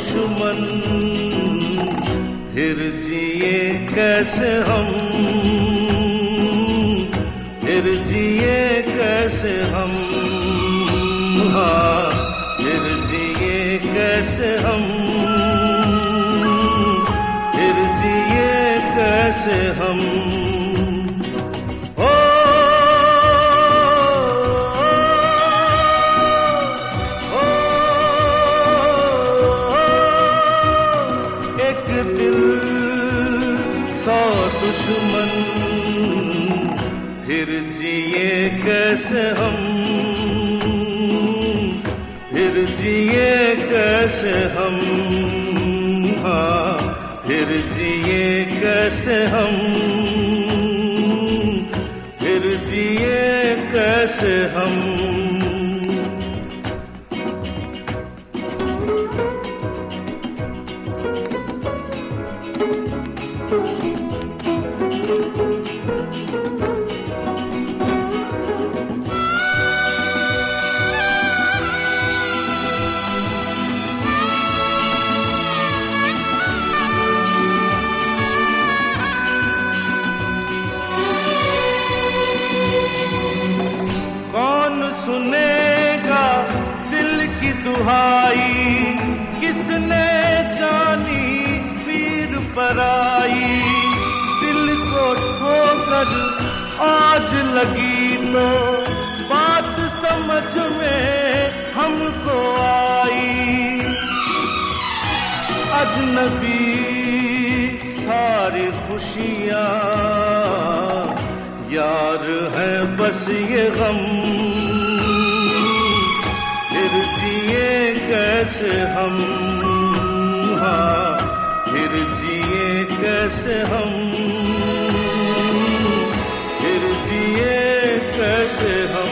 दुश्मन, फिर जिए कैसे हम, फिर जिए कैसे हम, हाँ फिर जिए कैसे हम, फिर जिए कैसे हम। दुश्मन, फिर जिए कैसे हम, फिर जिए कैसे हम, हाँ फिर जिए कैसे हम, फिर जिए कैसे हम। सुनेगा दिल की दुहाई, किसने जानी पीर पराई, दिल को ठोकर आज लगी तो बात समझ में हमको आई, अजनबी सारी खुशियाँ यार है बस ये गम, फिर जिए कैसे हम, हाँ फिर जिए कैसे हम, फिर जिए कैसे हम।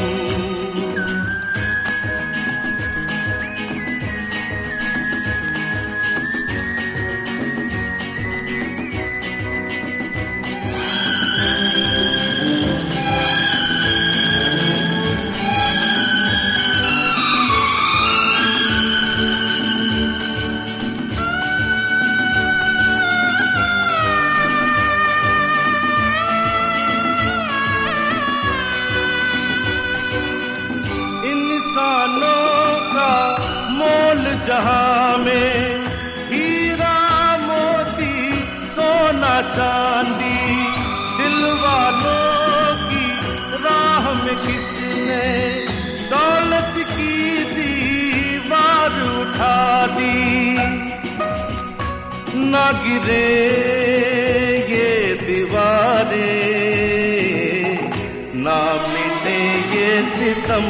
जहां में हीरा मोती सोना चांदी, दिल वालों की राह में किसने दौलत की दीवार उठा दी, ना गिरे ये दीवारें, ना मिटे ये सितम,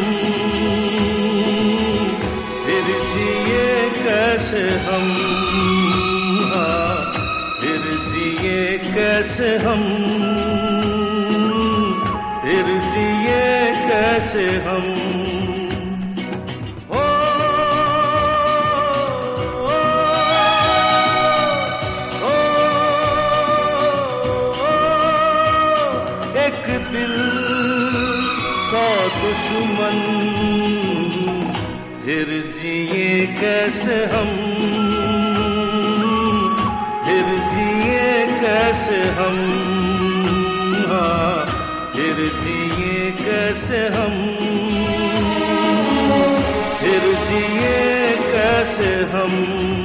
फिर जिए कैसे हम, हाँ फिर जिए कैसे हम, फिर जिए कैसे हम। ओ, ओ, ओ, ओ, एक दिल का दुश्मन, फिर जिए कैसे हम, फिर जिए कैसे हम, हाँ फिर जिए कैसे हम, फिर जिए कैसे हम।